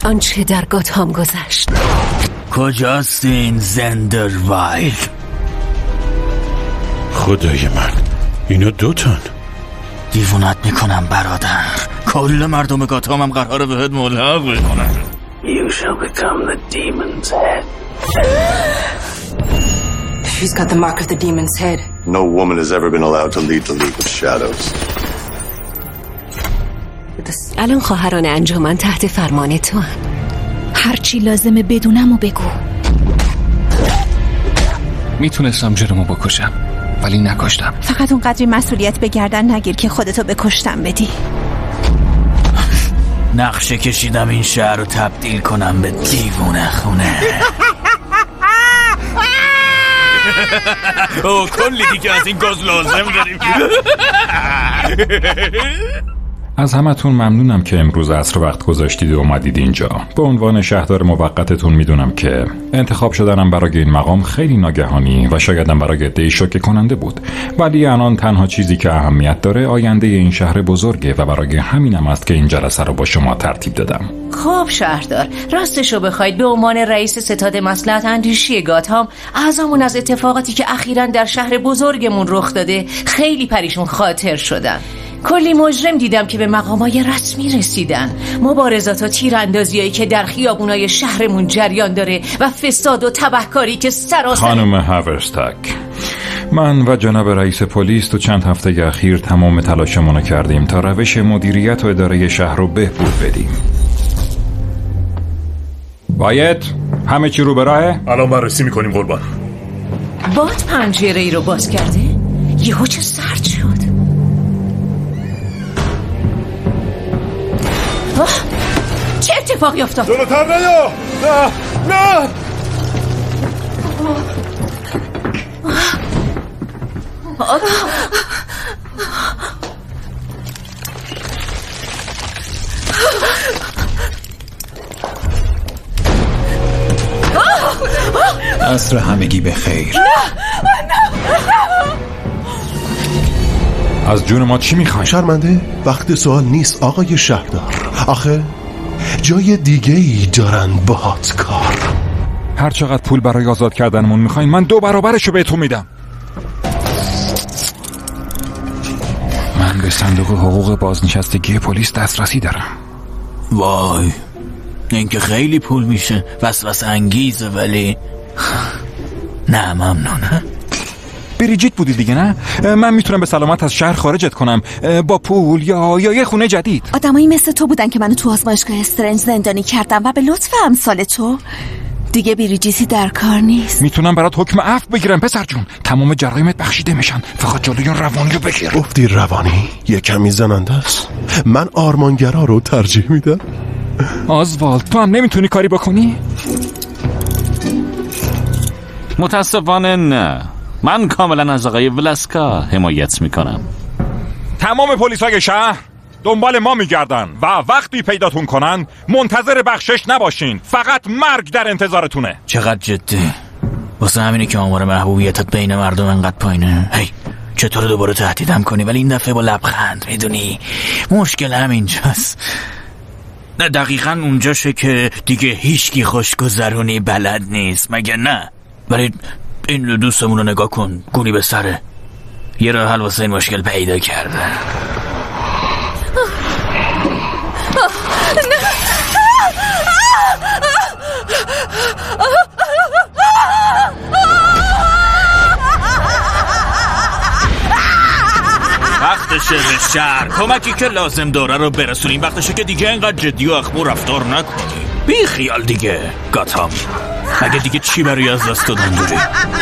آنچه در گاتهام گذشت. کجاست این زندروایلد؟ خدای من، اینا دوتان. دیوونت میکنم برادر. کل مردم گاتهام هم قراره بهت ملحق بکنن. You shall become the demon's head. She's got the mark of the demon's head. No woman has ever been allowed to lead the League of Shadows. الان خواهران انجمن تحت فرمان تو هن. هرچی لازمه بدونم و بگو. میتونستم جرمو بکشم ولی نکشتم. فقط اون قدری مسئولیت به گردن نگیر که خودتو بکشتم بدی. نقشه کشیدم این شهر رو تبدیل کنم به دیوونه خونه. اوه کلی دیگه از این گاز لازم داریم. از همتون ممنونم که امروز عصر وقت گذاشتید و اومدید اینجا. به عنوان شهردار موقتتون میدونم که انتخاب شدنم برای این مقام خیلی ناگهانی و شایدم برای عده‌ای شوکه کننده بود، ولی الان تنها چیزی که اهمیت داره آینده این شهر بزرگه و برای همینم است که این جلسه رو با شما ترتیب دادم. خب شهردار، راستشو بخواید به عنوان رئیس ستاد مصلحت اندیشی گاتهام اعضامون از اتفاقاتی که اخیراً در شهر بزرگمون رخ داده خیلی پریشون خاطر شدن. کلی مجرم دیدم که به مقامای رسمی رسیدن. مبارزات و تیراندازیایی که در خیابونای شهرمون جریان داره و فساد و تبهکاری که سراسر. خانم هاورستاک، من و جناب رئیس پلیس تو چند هفته اخیر تمام تلاشمون کردیم تا روش مدیریت و اداره شهر رو بهبود بدیم. باید همه چی رو به راهه؟ الان بررسی میکنیم قربان. باد پنجره ای رو باز کرده؟ یهو چه سرد شد. چه اتفاقی افتاد؟ جلوتر نیا! نه! عصر همگی به خیر. از جون ما چی میخوای؟ شرمنده؟ وقت سوال نیست آقای شهردار. آخه جای دیگه ای دارن باهات کار. هر چقدر پول برای آزاد کردنمون میخواین من 2 برابرشو بهتون میدم. من به صندوق حقوق بازنشستگی پلیس دسترسی دارم. وای این که خیلی پول میشه، وسوسه انگیزه، ولی نه ممنونه. بریجیت بودی دیگه نه؟ من میتونم به سلامت از شهر خارجت کنم با پول یا یه خونه جدید. آدمایی مثل تو بودن که منو تو آزمایشگاه استرنج زندانی کردن و به لطف امثال تو دیگه بریجیتی در کار نیست. میتونم برات حکم عفو بگیرم پسر جون. تمام جرایمت بخشیده میشن، فقط جلوی اون روانی رو بگیر. گفتی روانی یه کمی زننده است. من آرمانگرا رو ترجیح میدم. آزوالد تو هم نمیتونی کاری بکنی؟ متاسفانه نه. من کاملا از آقای ولاسکا حمایت میکنم. تمام پلیسای شهر دنبال ما میگردن و وقتی پیداتون کنن منتظر بخشش نباشین، فقط مرگ در انتظارتونه. چقدر جدی؟ واسه همینه که آمار محبوبیتت بین مردم انقدر پایینه. هی چطور دوباره تهدیدم کنی ولی این دفعه با لبخند؟ میدونی مشکل همینجاست. نه دقیقاً اونجاشه که دیگه هیچکی خوشگذرونی بلد نیست، مگه نه؟ ولی این دوستمون رو نگاه کن، گونی به سره. یه راه حل واسه این مشکل پیدا کرده. وقتشه به شهر کمکی که لازم داره رو برسونیم. وقتشه که دیگه اینقدر جدی و اخمور رفتار نکنیم. بی خیال دیگه گاتهام. مگه دیگه چی برای از دست دادن داری؟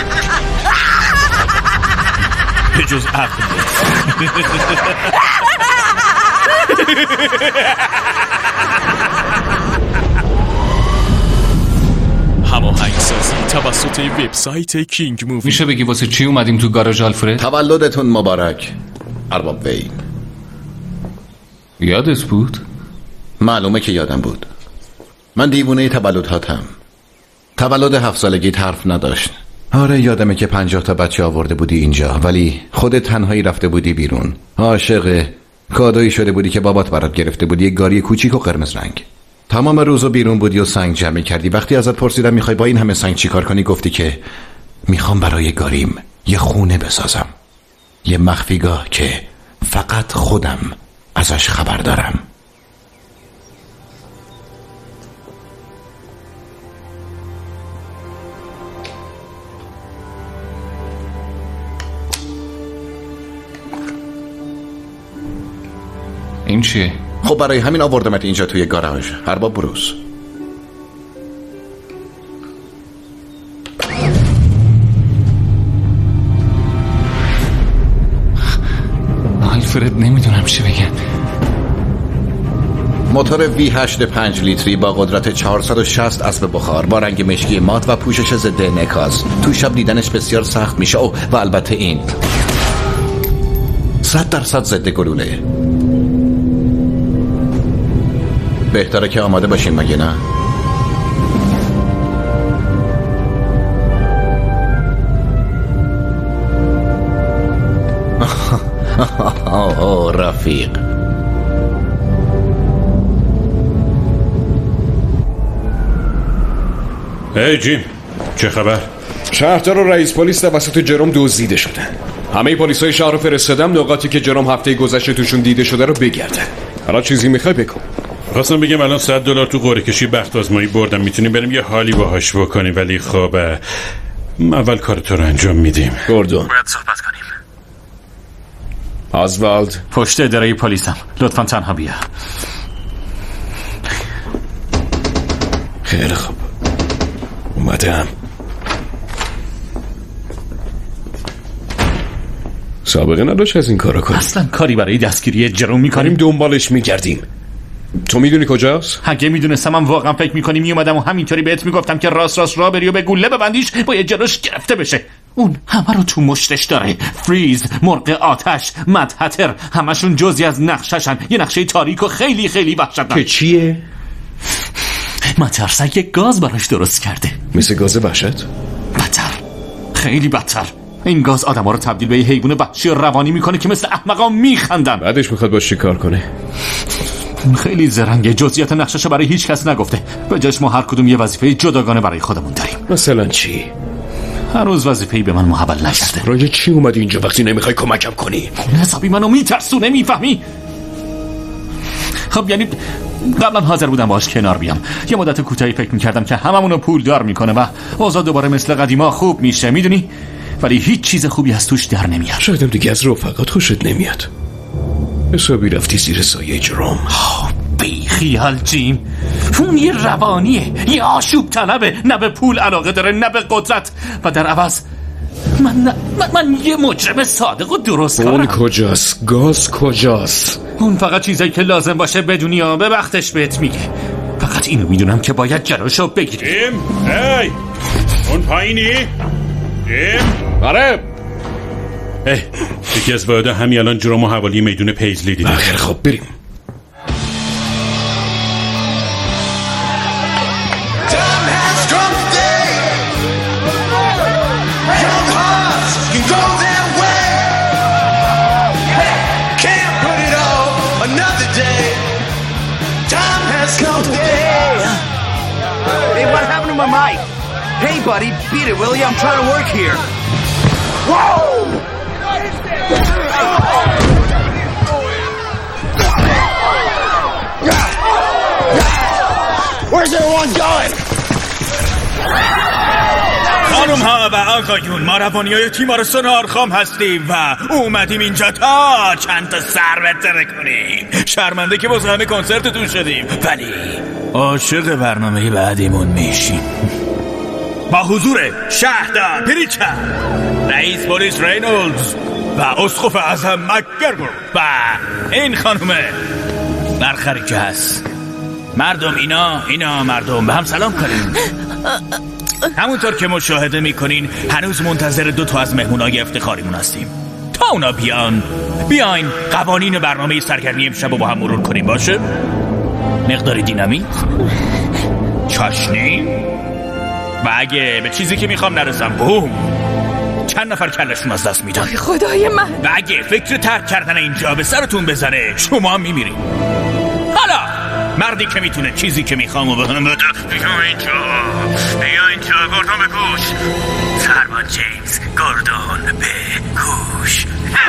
به جز عقل. هماهنگسازی توسط وبسایت کینگ مووی. میشه بگی واسه چی اومدیم تو گاراژ آلفرد؟ تولدتون مبارک ارباب وی. یادت بود؟ معلومه که یادم بود. من دیوونه تولدهاتم. تولد 7 سالگیت حرف نداشت. آره یادمه که 50 تا بچه آورده بودی اینجا، ولی خودت تنهایی رفته بودی بیرون. عاشق کادویی شده بودی که بابات برات گرفته بودی، یک گاری کوچیک و قرمز رنگ. تمام روزو بیرون بودی و سنگ جمع کردی. وقتی ازت پرسیدم میخوای با این همه سنگ چی کار کنی، گفتی که میخوام برای گاریم یه خونه بسازم، یه مخفیگاه که فقط خودم ازش خبر دارم. این چیه؟ خب برای همین آوردمت اینجا توی گاراژ. ارباب بروز. آلفرد نمیدونم چی بگم. موتور V8 5 لیتری با قدرت 460 اسب بخار با رنگ مشکی مات و پوشش ضد انعکاس. تو شب دیدنش بسیار سخت میشه. و البته این 100% ضد گلوله. بهتره که آماده باشیم مگه نه؟ رفیق. هی جیم، چه خبر؟ شهردار و رئیس پلیس توسط جروم دزدیده شدن. همه پلیسای شهر رو فرستادم نقاطی که جروم هفته گذشته توشون دیده شده رو بگردن. حالا چیزی میخوای بکن؟ خواستم بگم الان $100 تو قرعه کشی بخت آزمایی بردم، میتونیم بریم یه حالی باهاش بکنیم، ولی خب اول کار تو رو انجام میدیم. گوردون باید صحبت کنیم. آزوالد پشت اداره پلیسم، لطفا تنها بیا. خیلی خوب، اومدم. سابقه نداشت از این کارو کنیم. اصلا کاری برای دستگیری جروم میکنیم؟ دنبالش میگردیم. تو میدونی کجاست؟ اگه میدونستم من واقعا فکر میکنی میومدم و همینطوری بهت میگفتم که راست را بری و به گوله ببندیش باید جلوش گرفته بشه. اون همه رو تو مشتش داره. فریز، مرغ آتش، مدهتر، همشون جزئی از نقششن. یه نقشه تاریک و خیلی خیلی وحشتناک. که چیه؟ مترسک یک گاز براش درست کرده. مثل گاز وحشت؟ بدتر، خیلی بدتر. این گاز آدم ها رو تبدیل به یه حیوان وحشی و روانی میکنه که مثل احمقا میخندن. بعدش میخواد باش چی کار کنه؟ خیلی زرنگه. جزئیات نقشش برای هیچ کس نگفته. به جاش ما هر کدوم یه وظیفه جداگانه برای خودمون داریم. مثلا چی؟ هر روز وظیفه‌ای به من محول نشده. برای چی اومدی اینجا وقتی نمیخوای کمکم کنی؟ حسابی منو میترسونه، میفهمی؟ خب یعنی قبلا حاضر بودم باش کنار بیام. یه مدت کوتاهی فکر میکردم که هممونو پول دار میکنه و اوضاع دوباره مثل قدیما خوب میشه، میدونی؟ ولی هیچ چیز خوبی از توش در نمیاد. شایدم دیگه از رفقات خوشت نمیاد. حسابی رفتی زیر سایه جروم. بی خیال جیم. اون یه روانیه، یه آشوب طلبه، نه به پول علاقه داره نه به قدرت، و در عوض من یه مجرم صادق و درست کارم. اون کجاست؟ گاز کجاست؟ اون فقط چیزایی که لازم باشه بدونی و به وقتش بهت میگه. فقط اینو میدونم که باید جلوشو بگیری. جیم، هی اون پایینی؟ جیم، آره. یکی از واحدا همین الان جروم و حوالی میدون پیزلی دیدم. خیلی خب بریم. Hey, buddy, beat it, will you? I'm trying to work here. Whoa! Where's everyone going? خانم ها و آقایون، ما روانیای تیمارستان آرخام هستیم و اومدیم اینجا تا چند تا سر بتره کنیم. شرمنده که باز همه کنسرتتون شدیم، ولی عاشق برنامه بعدیمون میشیم. با حضور شهردار پریچر، رئیس پلیس رینولدز و اسقف اعظم مکگرگو و این خانومه برخری که هست. مردم اینا مردم به هم سلام کنین. همونطور که مشاهده میکنین هنوز منتظر 2 از مهمونای افتخاریمون هستیم تا اونا بیاین قوانین برنامه سرگرمی امشب رو با هم مرور کنیم. باشه؟ مقداری دینامیت، چاشنی، و اگه به چیزی که میخوام نرسم بوم، چند نفر کلشون از دست میدن. خدای من. و اگه فکر ترک کردن اینجا به سرتون بزنه شما هم میمیرین. حالا مردی که میتونه چیزی که میخوام و بهم بده. بیا اینجا گوردون بکوش. سربان جیمز گوردون بکوش.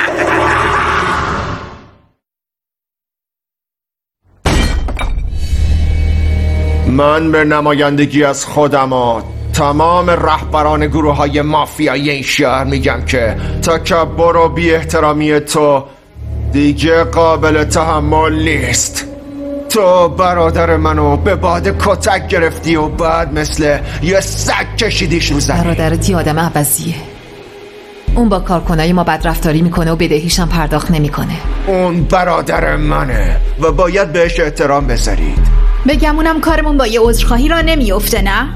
من به نمایندگی از خودم و تمام رهبران گروه های مافیایی این شهر میگم که تکبر و بی احترامی تو دیگه قابل تحمل نیست. تو برادر منو به باد کتک گرفتی و بعد مثل یه سگ کشیدیش رو زمین. برادرت یه آدم عوضیه. اون با کارکنای ما بدرفتاری میکنه و بدهیشم پرداخت نمیکنه. اون برادر منه و باید بهش احترام بذارید. بگمونم کارمون با یه عذرخواهی را نمیفته نه؟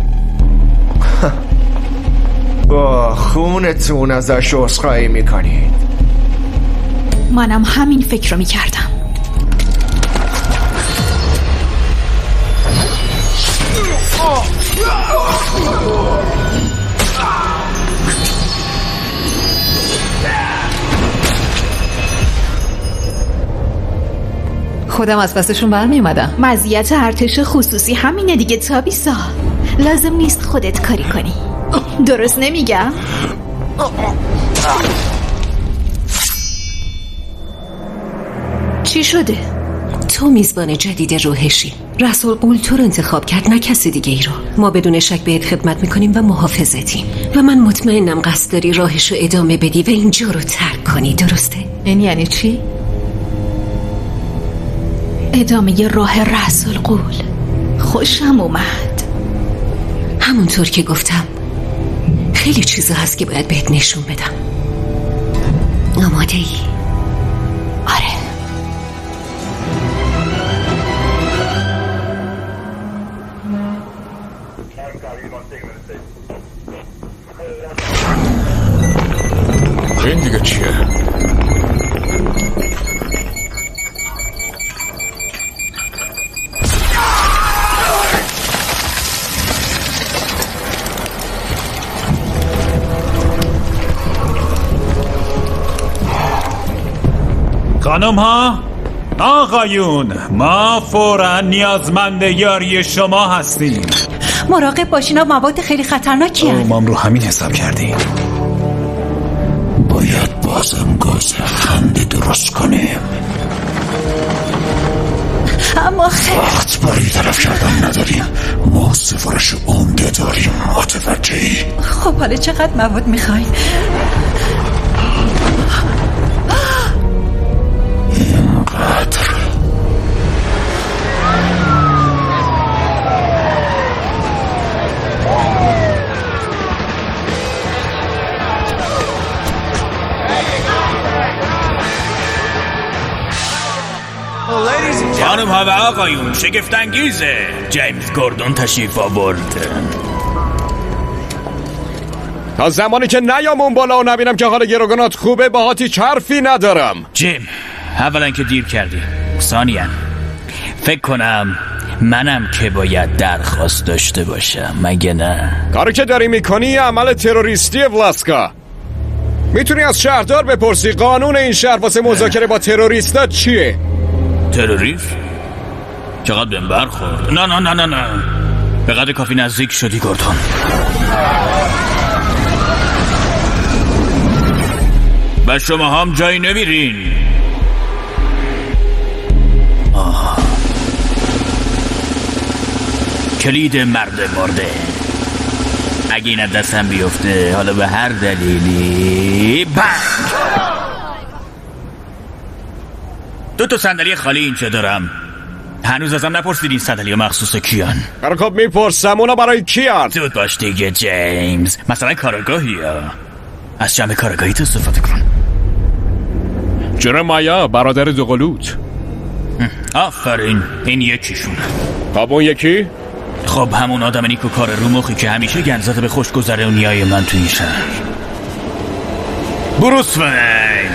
با خونتون ازش عذرخواهی میکنید. منم همین فکر رو میکردم. خودم از پسشون برمی اومدم. مزیت ارتش خصوصی همینه دیگه تابیسا. لازم نیست خودت کاری کنی. درست نمیگم؟ چی شده؟ تو میزبان جدید روحشی. رسول قول تو رو انتخاب کرد نه کسی دیگه ای رو. ما بدون شک بهت خدمت میکنیم و محافظتیم و من مطمئنم قصد داری راهش رو ادامه بدی و اینجا رو ترک کنی. درسته؟ این یعنی چی؟ ادامه راه رسول قول. خوشم اومد. همونطور که گفتم خیلی چیزا هست که باید بهت نشون بدم. آماده ای؟ آره. این دیگه چیه؟ خانم ها، آقایون، ما فوراً نیازمند یاری شما هستیم. مراقب باشین، مواد خیلی خطرناکی هست. ما رو همین حساب کردیم. باید بازم گاز خنده درست کنیم، اما خیلی وقت برای طرف کردن نداریم. ما سفارش عمده داریم، متوجهی؟ خب حالا چقدر مواد میخواین؟ اینقدر. خانم ها و آقایون، شگفت انگیزه جیمز گوردون تشریف آورد. تا زمانی که نیام اون بالا و نبینم که حال گروگانات خوبه باهات هیچ حرفی ندارم. جیم، اولا که دیر کردی، ثانیاً فکر کنم منم که باید درخواست داشته باشم، مگه نه؟ کاری که داری میکنی عمل تروریستی ولاسکا. میتونی از شهردار بپرسی قانون این شهر واسه مذاکره با تروریستا چیه؟ تروریست؟ چقدر بهم برخورد. نه نه نه نه نه، به قدر کافی نزدیک شدی گوردون. و شما هم جایی نمیرین. کلید مرد مرده. اگه این دستم بیفته حالا به هر دلیلی بنگ. 2 صندلی خالی اینجا دارم. هنوز ازم نپرسیدین صندلی مخصوص کیان؟ خب میپرسم اونا برای کیان؟ زود باش دیگه جیمز، مثلا کارگاهی ها. از جمع کارگاهی تو استفاده کن. جرمایا برادر دوقلوت. آفرین، این یکیشونه. خب اون یکی؟ خب همون آدم نیکو کار رو مخی که همیشه گنزده به خوشگذرونیای من تو این شهر. بروس وین.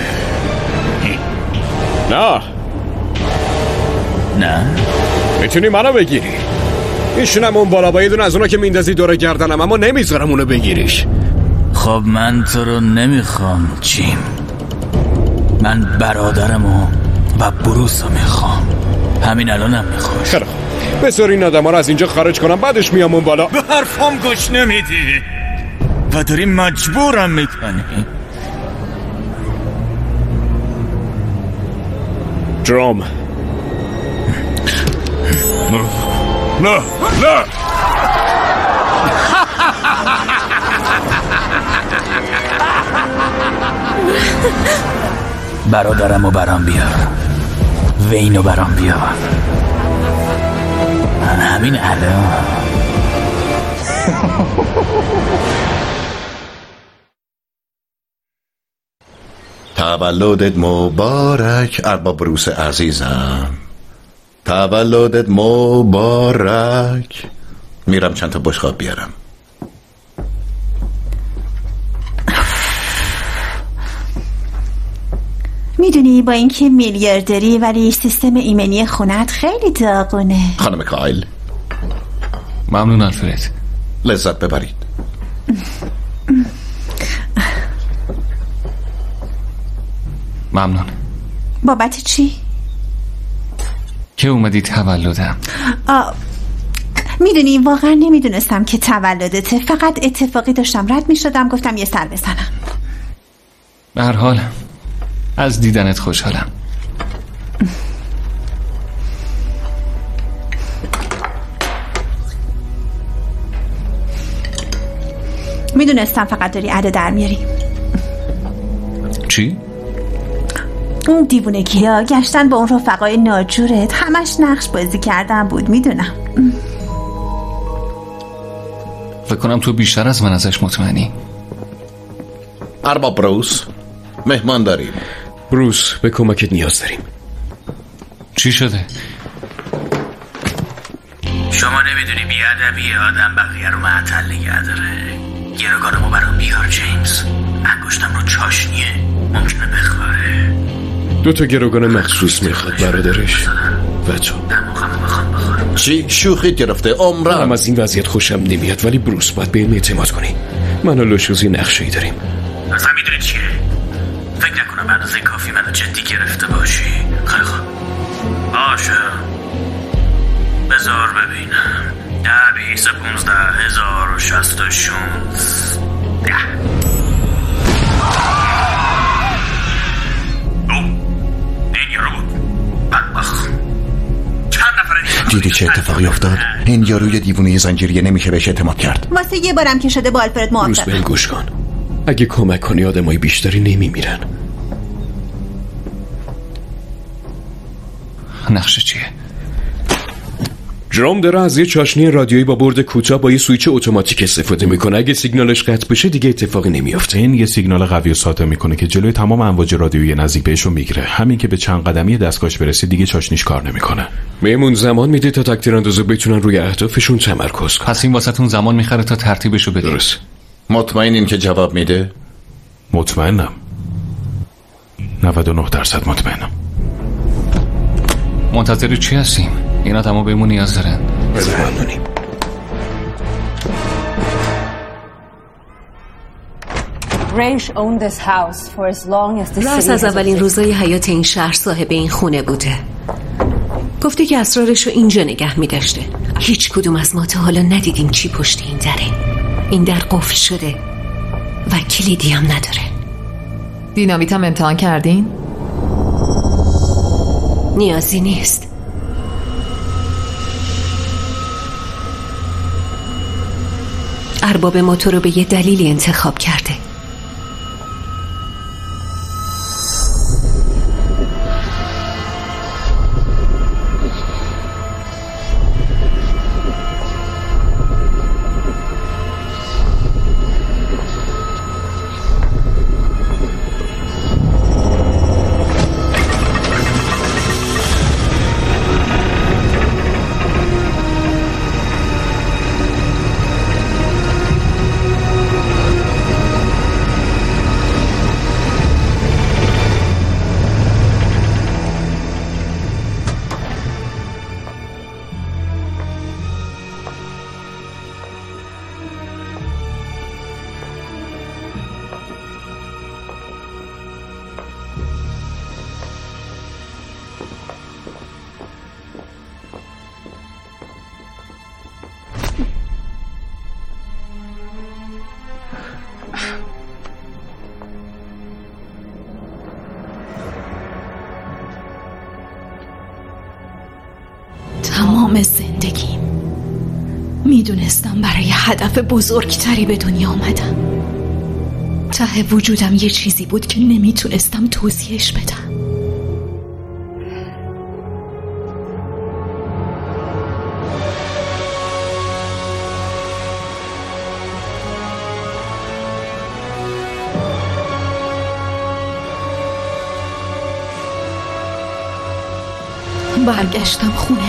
نه میتونی منو بگیری. میشونم اون بالا با یه دونه از اونا که میندازی دور گردنم، اما نمیذارم اونو بگیریش. خب من تو رو نمیخوام جیم، من برادرمو و بروسو میخوام. همین الانم میخواد. خیلی خوب، بذار این آدم ها رو از اینجا خارج کنم، بعدش میام اون بالا. به حرفم گوش نمیدی و داری مجبورم میکنی. جروم، نه نه برادرمو برام بیار، وینو برام بیار همین الان. تولدت مبارک ارباب بروس عزیزم، تولدت مبارک. میرم چند تا بشقاب بیارم. میدونی با اینکه میلیاردری ولی سیستم ایمنی خونت خیلی داغونه. خانم کایل، ممنون آلفرد. لذت ببرید. ممنون. بابت چی؟ که اومدی تولدم. میدونی واقعا نمیدونستم که تولدته، فقط اتفاقی داشتم رد میشدم گفتم یه سر بزنم. به هر حال از دیدنت خوشحالم. میدونستم فقط داری عده در میاری. چی؟ اون دیوونگی ها گشتن با اون رفقای ناجورت، همش نقش بازی کردن بود. میدونم. فکر کنم تو بیشتر از من ازش مطمئنی. ارباب بروس، مهمان داریم. بروس، به کمکت نیاز داریم. چی شده؟ شما نمیدونی بیادبی آدم بقیه رو معطل نگه داره. گروگانمو برام بیار جیمز، انگشتم رو چاشنیه، ممکنه بخواره. 2 تا گروگان مخصوص میخواد برادرش و تو. چی؟ شوخی گرفته عمرم. من از این وضعیت خوشم نمیاد، ولی بروس باید به این اعتماد کنی. من و لوشوزی نقشه‌ای داریم. اصلا میدونی چیه؟ فکر نکنم به اندازه کافی منو جدی گرفته باشی. خیلی خوب باشه، بذار ببینم. 10 20 15 1066 این یارو بود. بدبخت. چند نفر دیدی چه اتفاقی افتاد؟ این یاروی دیوونه زنجیریه نمیشه بهش اعتماد کرد. واسه یه بارم که شده با آلفرد موافقم. بروس بهم گوش کن، اگه کمک کنی آدمای بیشتری نمیمیرن. نقشه چیه؟ جروم داره از یه چاشنی رادیویی با برد کوتاه با یه سویچ اتوماتیک استفاده میکنه. اگه سیگنالش قطع بشه دیگه اتفاقی نمیافته. این یه سیگنال قوی و ساطع میکنه که جلوی تمام امواج رادیویی نزدیک بهشو میگیره. همین که به چند قدمی دستگاهش برسه دیگه چاشنیش کار نمیکنه. بهمون زمان میده تا تک تیراندازا بتونن روی اهدافشون تمرکز کنن. پس این واسهتون زمان میخره تا ترتیبشو بدید. درست. مطمئنین که جواب میده؟ مطمئنم. 99% مطمئنم. منتظر چی هستیم؟ اینا تمام بهمون نیاز دارن. ممنونیم. راس از اولین روزای حیات این شهر صاحب این خونه بوده. گفته که اسرارش رو اینجا نگه می داشته. هیچ کدوم از ما تا حالا ندیدیم چی پشت این دره. این در قفل شده و کلیدی هم نداره. دینامیت هم امتحان کردین؟ نیازی نیست. ارباب موتور رو به یه دلیلی انتخاب کرده. تمام زندگیم میدونستم برای هدف بزرگتری به دنیا آمدم. ته وجودم یه چیزی بود که نمیتونستم توضیحش بدم. برگشتم خونه.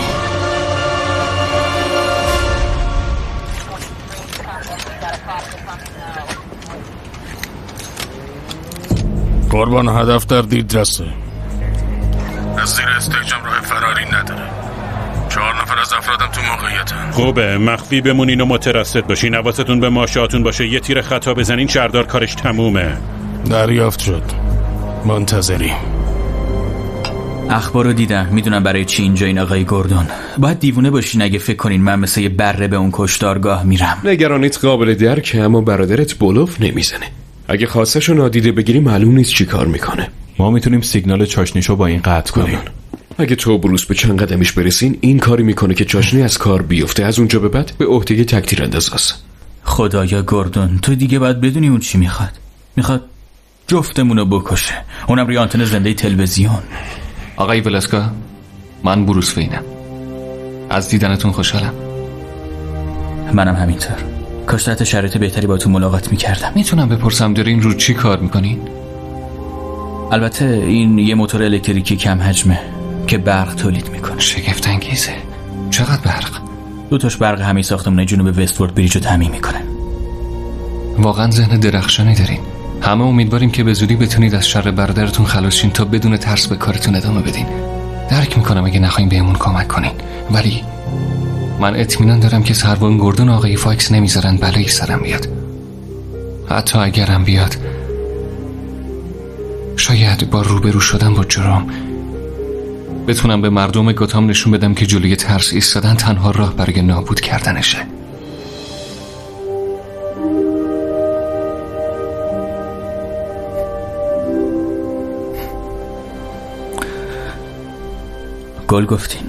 قربان، هدف در دیدرسه. از زیر استیجم راه فراری نداره. 4 نفر از افرادم تو موقعیتن. خوبه، مخفی بمونین و مترصد باشین. حواستون به ماشاتون باشه. یه تیر خطا بزنین شهردار کارش تمومه. دریافت شد. منتظریم. اخبارو دیدم. میدونم برای چی اینجا این آقای گوردون. باید دیوونه باشین اگه فکر کنین من مثل یه بره به اون کشتارگاه میرم. نگرانیت قابل درکه، اما برادرت بلوف نمیزنه. اگه خواستشو نادیده بگیری معلوم نیست چی کار میکنه. ما میتونیم سیگنال چاشنیشو با این قطع کنیم. اگه تو بروس به چند قدمش برسین این کاری میکنه که چاشنی از کار بیفته. از اونجا به بعد به عهده تکتیر اندازاست. خدایا گوردون، تو دیگه باید بدونی اون چی میخواد جفتمونو بکشه، اونم روی آنتن زنده تلویزیون. آقای ولاسکا، من بروس وینم. از دیدنتون خوشحالم. منم همینطور. کاش تحت شرایط بهتری با تو ملاقات میکردم. میتونم بپرسم دارین رو چی کار میکنین؟ البته این یه موتور الکتریکی کم حجمه که برق تولید میکنه. شگفت انگیزه. چقدر برق؟ 2 تاش برق همه ساختمون جنوب وستورد بریج رو تامین میکنه. واقعا ذهن درخشانی دارین. همه امیدواریم که به زودی بتونید از شر برادرتون خلاص شین تا بدون ترس به کارتون ادامه بدین. درک میکنم اگه نخواین بهمون کمک کنین، ولی من اطمینان دارم که سروان گوردون و آقای فاکس نمیذارن بلایی سرم بیاد. حتی اگرم بیاد شاید با روبرو شدن با جرم بتونم به مردم گاتام نشون بدم که جلوی ترس ایستادن تنها راه برای نابود کردنشه. گل گفتین.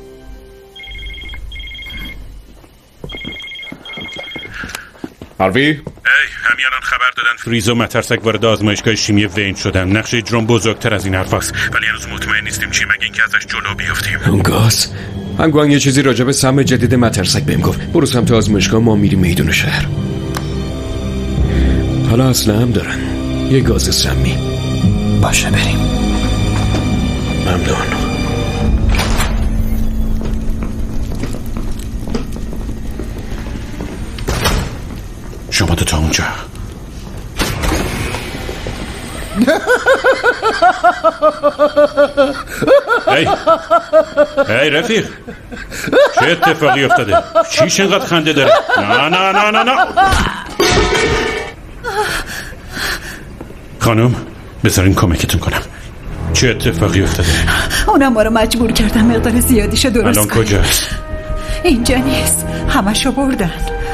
هاروی؟ همین الان خبر دادن فریز و مترسک وارد آزمایشگاه شیمی وین شدن. نقشه جرم بزرگتر از این حرفاست، ولی هنوز مطمئن نیستیم چی، مگه اینکه ازش جلو بیافتیم. اون گاز هنگوان یه چیزی راجع به سم جدید مترسک بهم گفت. برو سمت آزمایشگاه، ما میریم میدون شهر. حالا اصلا هم دارن یه گاز سمی. باشه بریم. ممنون. شما دو تا اونجا. هی رفیق، چه اتفاقی افتاده؟ چیش اینقدر خنده داره؟ نه خانم، بذارین کمکتون کنم. چه اتفاقی افتاده؟ اونم ما رو مجبور کردن مقدار زیادیشو درست کنیم. الان کجاست؟ اینجا نیست، همشو بردن.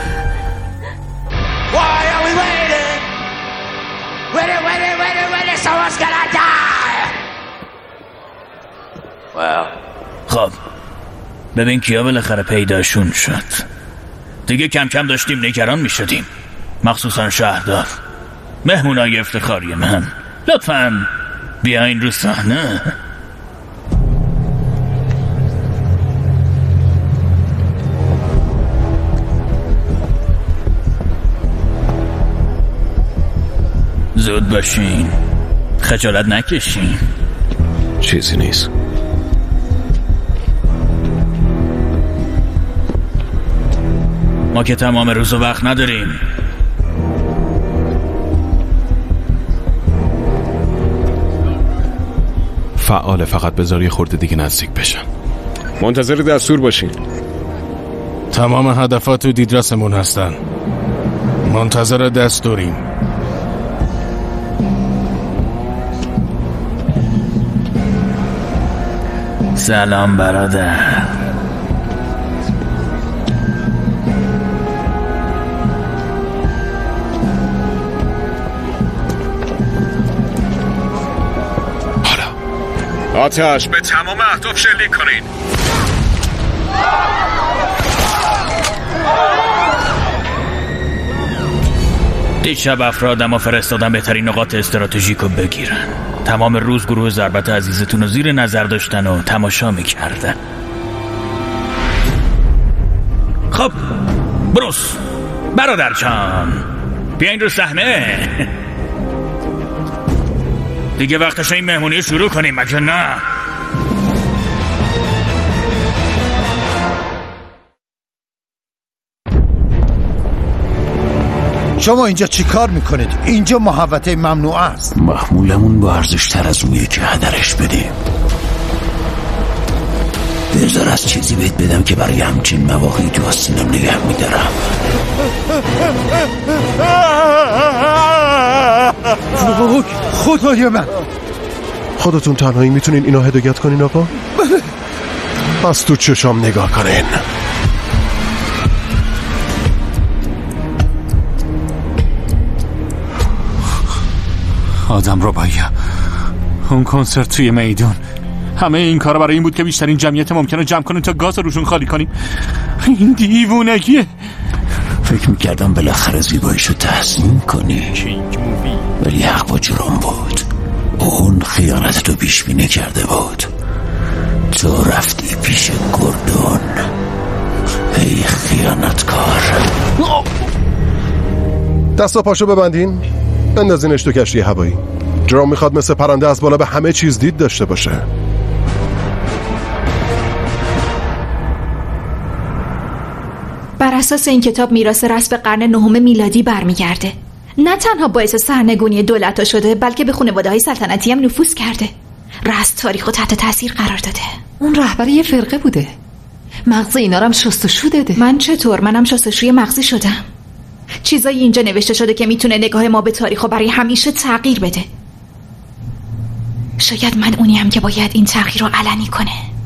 خب ببین کیا بالاخره پیداشون شد. دیگه کم کم داشتیم نگران می شدیم، مخصوصا شهردار، مهمونای افتخاری من. لطفاً بیاین رو صحنه. زود باشین، خجالت نکشین. چیزی نیست. ما که تمام روز و وقت نداریم. فعاله، فقط بذار یه خورده دیگه نزدیک بشن. منتظر دستور باشین. تمام هدفات تو دیدرسمون هستن. منتظر دستوریم. سلام برادر. آتش به تمام اهداف شلیک کنین. دیشب افرادم فرستادم بهترین نقاط استراتژیک رو بگیرن. تمام روز گروه ضربت عزیزتون رو زیر نظر داشتن و تماشا میکردن. خب بروس برادر جان، بیاین رو صحنه. دیگه وقتش این مهمونی شروع کنیم مگه نه؟ شما اینجا چی کار میکنید؟ اینجا محوطه ممنوع است. محمولمون با ارزش‌تر از اونیه که هدرش بدیم. بذار از چیزی بهت بدم که برای همچین مواقعی تو آستینم نگه میدارم. خدای من. خودتون تنهایی میتونین اینو هدایت کنین آقا؟ بله. پس تو چشام نگاه کنین. آدم رو باید اون کنسرت توی میدون، همه این کارا برای این بود که بیشترین جمعیت ممکنه جمع کنیم تا گاز روشون خالی کنیم. این دیوونگیه. فکر میکردم بالاخره زیباییشو تحسین کنی، ولی حق با جرم بود. اون خیانتتو پیش بینی کرده بود. تو رفتی پیش گردون. ای خیانتکار. دست و پاشو ببندین، بندازینش تو کشتی هوایی. جرام میخواد مثل پرنده از بالا به همه چیز دید داشته باشه. بر اساس این کتاب میراث رسم قرن 9 میلادی برمیگرده. نه تنها باعث سرنگونی دولت‌ها شده، بلکه به خانواده‌های سلطنتی هم نفوذ کرده. رسم تاریخو تحت تاثیر قرار داده. اون رهبر یه فرقه بوده. مغز اینا رو هم شستشو داده. من چطور؟ منم شستشوی مغزی شدم. چیزایی اینجا نوشته شده که میتونه نگاه ما به تاریخو برای همیشه تغییر بده. شاید من اونیم که باید این تغییر رو علنی کنه.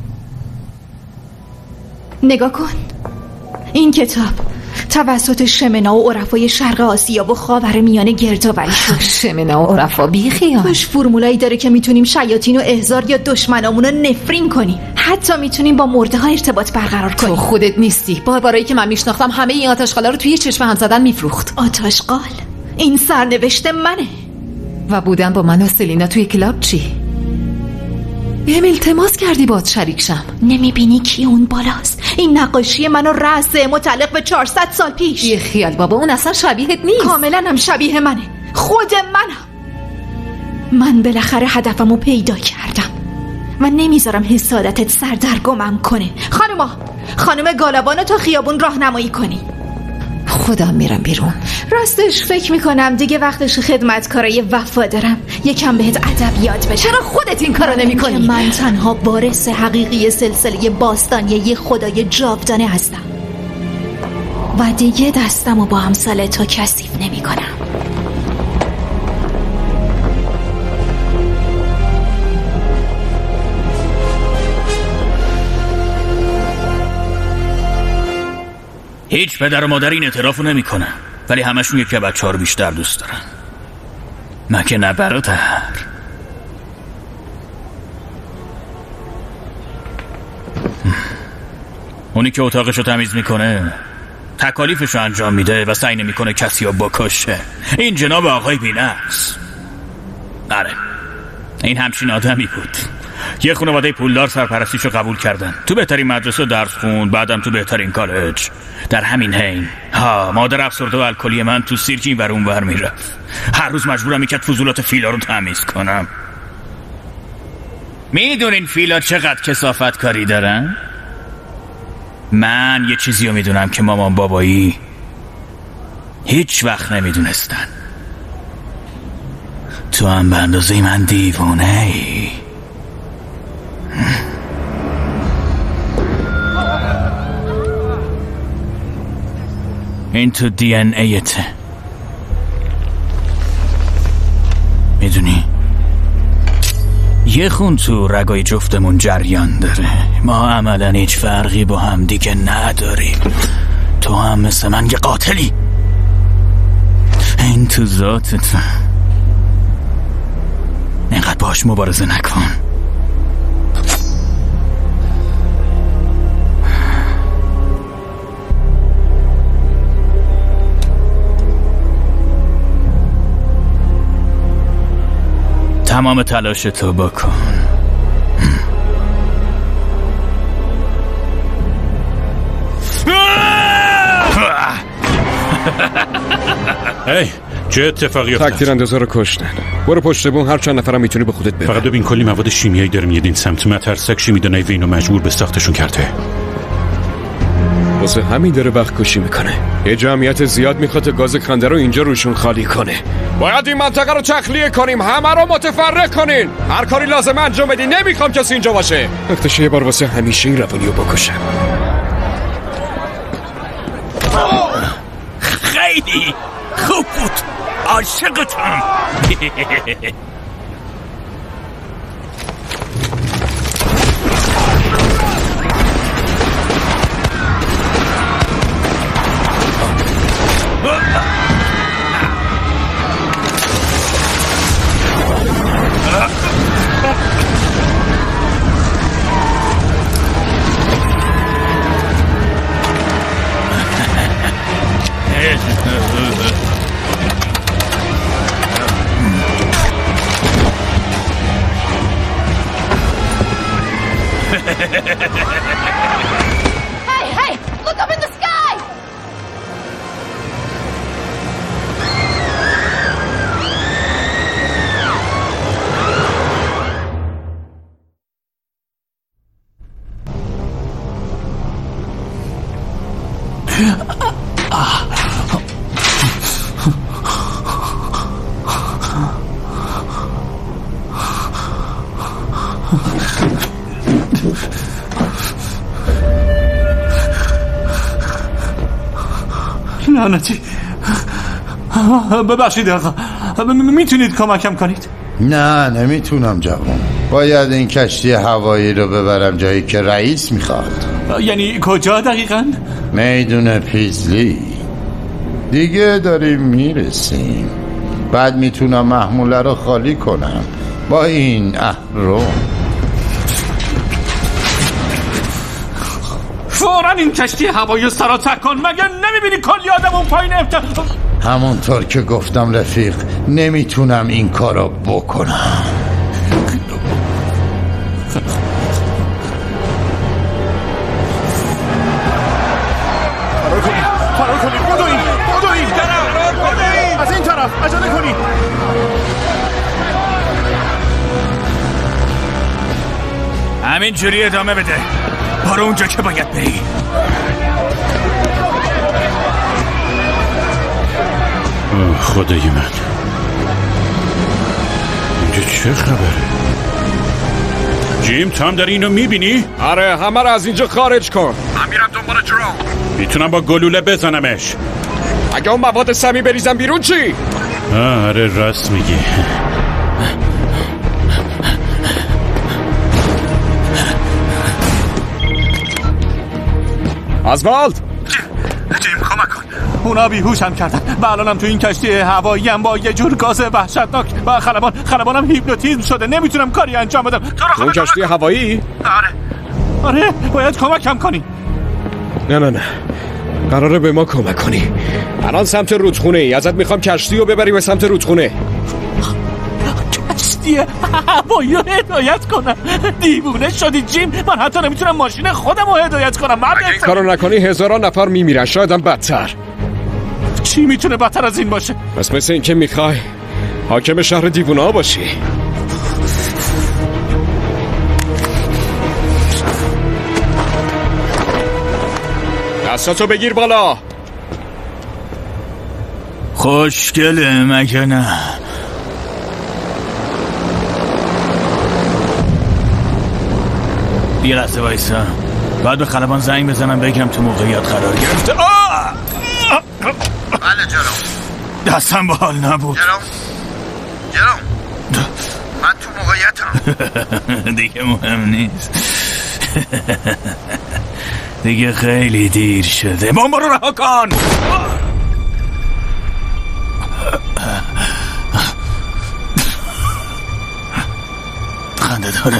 نگاه کن. این کتاب توسط شمنا و عرفای شرق آسیا و خاورمیانه گردآوری شد. شمنا و عرفا بیخیال. توش فرمولایی داره که میتونیم شیاطین و احضار یا دشمنامون رو نفرین کنیم. حتی میتونیم با مرده ها ارتباط برقرار کنیم. تو خودت نیستی. باربارایی که من میشناختم همه این آتشقالا رو توی چشم هم زدن میفروخت. آتشقال؟ این سرنوشت منه. و بودن با من و سلینا توی کلاب چی؟ بهم التماس کردی باهات شریک شم. نمیبینی کی اون بالاست؟ این نقاشی منو رأسه متعلق به 400 سال پیش. یه خیال بابا، اون اصلا شبیهت نیست. کاملا هم شبیه منه. خود منم. من بالاخره هدفمو پیدا کردم و نمیذارم حسادتت سردرگمم کنه. خانم گالابانو تا خیابون راهنمایی کنی. خودم میرم بیرون. راستش فکر میکنم دیگه وقتش خدمتکارای وفادارم یکم بهت ادب یاد بشه. چرا خودت این کارو نمی‌کنی؟ من تنها وارث حقیقی سلسله باستانی یه خدای جاودانه هستم و دیگه دستمو با امثال تو کثیف نمی‌کنم. هیچ پدر و مادر این اعترافو نمیکنن، ولی همشون یکی بچه‌ها رو بیشتر دوست دارن. مگه نه برادر؟ اونی که اتاقشو تمیز میکنه، تکالیفشو انجام میده و سعی نمیکنه کسی رو بکشه، این جناب آقای بی‌نقص. آره، این همچین آدمی بود. یه خانواده پولدار سرپرستیشو قبول کردن، تو بهترین مدرسه درس خوند، بعدم تو بهترین کالج. در همین حین مادر افسرده و الکلی من تو سیرک این ور اون ور میرفت. هر روز مجبورم میکرد فضولات فیلا رو تمیز کنم. میدونین فیلا چقدر کثافت کاری دارن؟ من یه چیزی رو میدونم که مامان بابایی هیچ وقت نمیدونستن. تو هم به اندازه من دیوونه ای. این تو دی ان ایته. میدونی یه خون تو رگای جفتمون جریان داره. ما عملا هیچ فرقی با هم دیگه نداریم. تو هم مثل من یه قاتلی. این تو ذاتت. اینقدر باش مبارزه نکن. تمام تلاشتو بکن. هی چه اتفاقی افتاد؟ تک تیراندازا رو کشتن. برو پشت بون، هر چند نفرم میتونی به خودت ببر. فقط ببین کلی مواد شیمیایی داره میاد این سمت. مترسک شیمیدانای وینو مجبور به ساختشون کرده. واسه همین داره وقت کشی میکنه. یه جمعیت زیاد میخواد گاز خنده رو اینجا روشون خالی کنه. باید این منطقه رو تخلیه کنیم، همه رو متفرق کنین. هر کاری لازم انجام بدین، نمیخوام کسی اینجا باشه. وقتشه یه بار واسه همیشه این روانیو بکشم. خیلی خوب بود، عاشقتم. Hey, look up in the sky! لعنتی. ببخشید آقا، میتونید کمکم کنید؟ نه نمیتونم جوان. باید این کشتی هوایی رو ببرم جایی که رئیس میخواد. یعنی کجا دقیقاً؟ میدون پیزلی. دیگه داریم میرسیم. بعد میتونم محموله رو خالی کنم با این اهرم. فوراً این کشتی هوایی سراتر کن. مگه نمیبینی کلی آدم اون پایین همونطور که گفتم رفیق، نمیتونم این کارو بکنم. فرار کنید بدوین از این طرف عجله کنید. همین جوری ادامه بده، برو اونجا که باید بری. خدای من، اینجا چه خبره؟ جیم تو هم داری اینو میبینی؟ آره، همه رو از اینجا خارج کن. من میرم دنبال جرام. میتونم با گلوله بزنمش. اگه اون مواد سمی بریزم بیرون چی؟ آره راست میگی. آزوالد جیم کمک کن. اونا بیهوشم کردن و الانم تو این کشتی هوایی هم با یه جور گاز وحشتناک و خلبانم هیپنوتیزم شده. نمیتونم کاری انجام بدم. اون کشتی هوایی؟ آره باید کمکم کنی. نه قراره به ما کمک کنی. الان سمت رودخونه ای. ازت میخوام کشتی رو ببری به سمت رودخونه. کشتی هوایی رو هدایت کنم؟ دیوونه شدی جیم؟ من حتی نمیتونم ماشین خودم رو هدایت کنم. اگه این کارو نکنی هزاران نفر میمیرن، شاید هم بدتر. چی میتونه بدتر از این باشه؟ بس مثل این که میخوای حاکم شهر دیوونه ها باشی. دستاتو بگیر بالا. خوشگله مگه نه؟ یه لحظه وایسا، باید به خلبان زنگ بزنم بگم تو موقعیت قرار گرفته. بله جرام. دستم با حال نبود. جرام من تو موقعیتم. دیگه مهم نیست. دیگه خیلی دیر شده. بمب رو رها کن. خنده داره.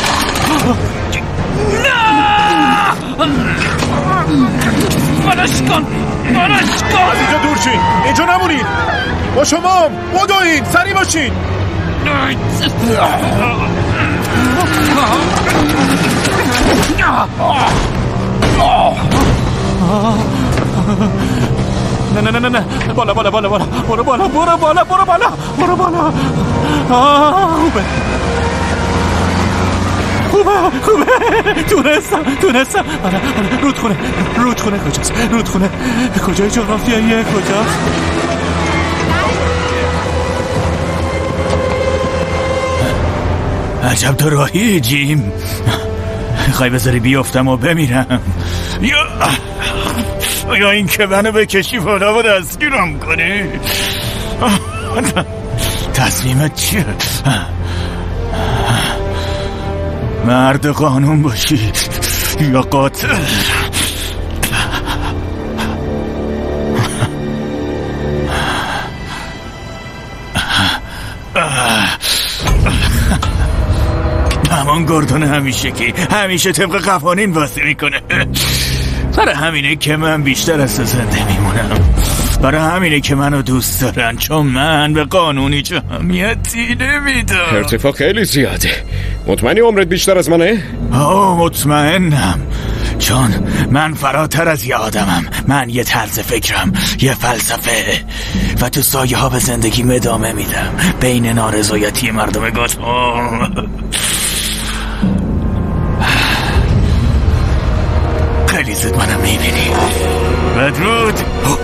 فلش کن. کن. از اینجا دور شین. اینجا نمونین. با شما بدوین. سریع باشین. نه بالا برو بالا. خوبه تونستم. رودخونه کجاست؟ رودخونه کجای جغرافیاییه؟ کجاست؟ عجب تو راهی جیم. خواهی بذاری بیافتم و بمیرم یا این که منو بکشی بالا و دستگیرم کنی؟ تصمیمت چیه؟ مرد قانون باشی یا قاتل؟ همان گردون همیشه طبق قوانین بازی میکنه. برای همینه که من بیشتر از زنده میمونم. برای همینه که منو دوست دارن، چون من به قانونی جمعیتی نمیدم. ارتفاع خیلی زیاده. مطمئنی عمرت بیشتر از منه؟ مطمئنم، چون من فراتر از یه آدمم. من یه طرز فکرم، یه فلسفه، و تو سایه ها به زندگیم ادامه میدم بین نارضایتی مردم گاتام. خیلی زد منم میبینی. بدرود.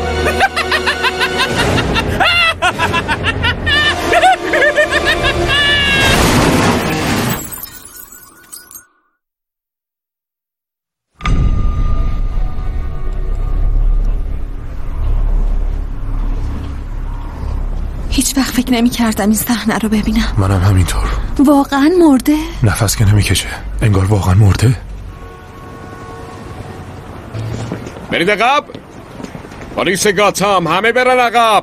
هیچ وقت فکر نمی کردم این صحنه رو ببینم. منم همینطور. واقعا مرده؟ نفس که نمیکشه. انگار واقعا مرده. برید عقب. پلیس گاتام همه برن عقب.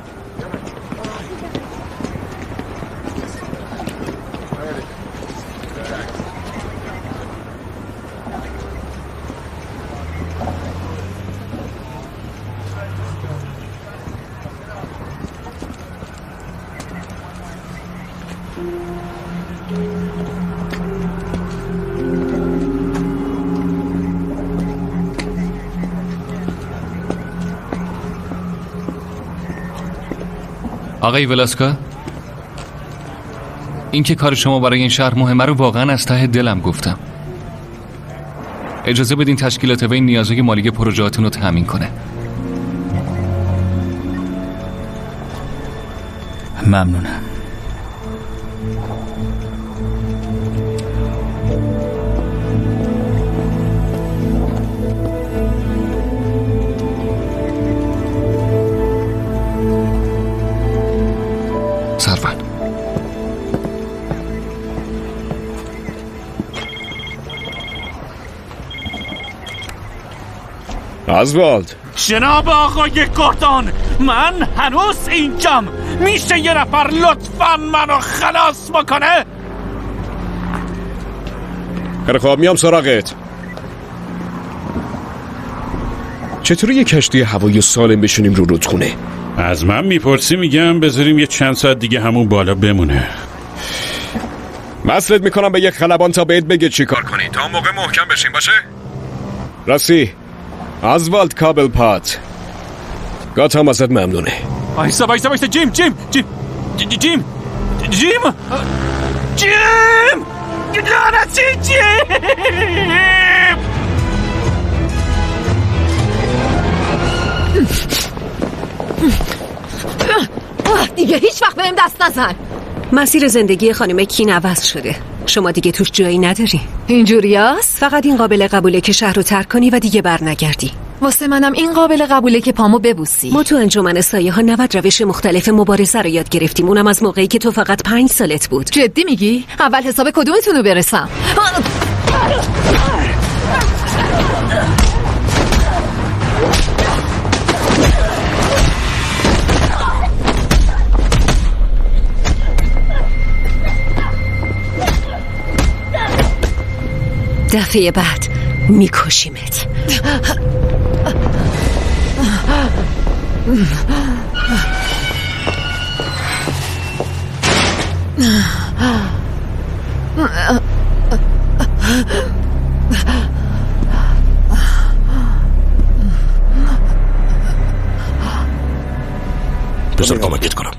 آقای ولاسکا، این که کار شما برای این شهر مهمه رو واقعا از ته دلم گفتم. اجازه بدین تشکیلات و این نیازهای مالی پروژه‌هاتون رو تامین کنه. ممنونم. سروان، آزوالد. جناب آقای گوردون، من هنوز اینجام. میشه یه نفر لطفاً منو خلاص بکنه؟ خیلی خواب، میام سراغت. چطوری یه کشتی هوایی سالم بشونیم رو رودخونه؟ از من میپرسی؟ میگم بذاریم یه چند ساعت دیگه همون بالا بمونه. مسئلت میکنم به یک خلبان تا بهت بگه چی کار کنی تا موقع محکم بشین، باشه؟ راستی آزوالد کابل پات، گاتام ازت ممنونه. بایستا جیم لعنتی جیم. دیگه هیچ وقت بهم دست نزن. مسیر زندگی خانم کین عوض شده. شما دیگه توش جایی نداری. اینجوریاست؟ فقط این قابل قبوله که شهر رو ترک کنی و دیگه بر نگردی. واسه منم این قابل قبوله که پامو ببوسی. ما تو انجمن سایه ها 90 روش مختلف مبارزه رو یاد گرفتیم، اونم از موقعی که تو فقط 5 سالت بود. جدی میگی؟ اول حساب کدومتون رو برسم؟ دفعه بعد میکشیمت. بذار کمکت کنم.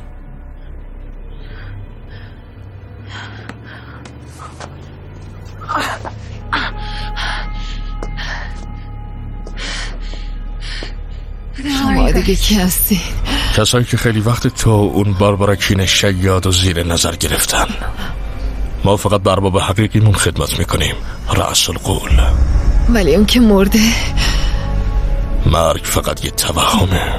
شما دیگه کی هستین؟ کسایی که خیلی وقت تو اون باربارا کین شیاد و زیر نظر گرفتن. ما فقط بر باب حقیقیمون خدمت میکنیم. رأس القول. ولی اون که مرده. مرگ فقط یه توهمه.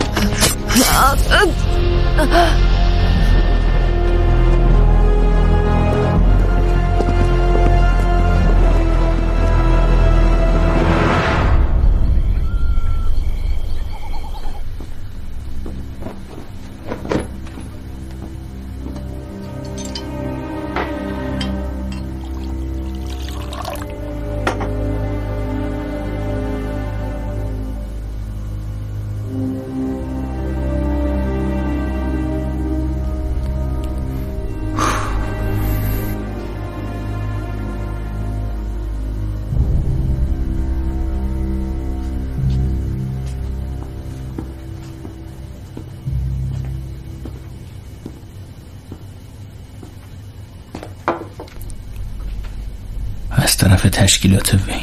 از طرف تشکیلات وین.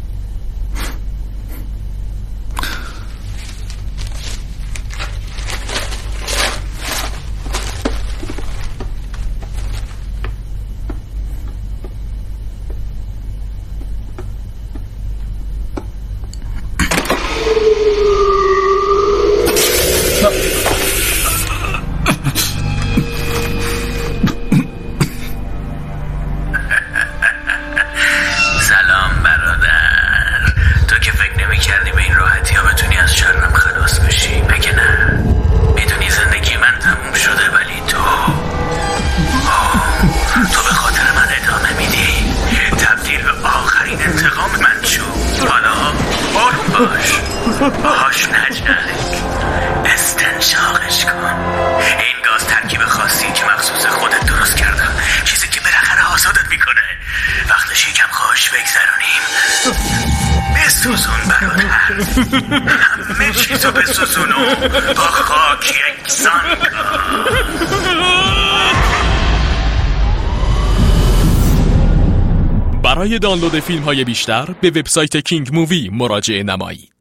باش نجنگ، استنشاقش کن. این گاز ترکیب خاصی که مخصوص خودت درست کردم، چیزی که بالاخره حسادت میکنه. وقتش یکم خوش بگذرونیم. بسوزون برادر، همه چیزو بسوزون و با خاک یکسان کن. برای دانلود فیلم‌های بیشتر به وبسایت کینگ مووی مراجعه نمایید.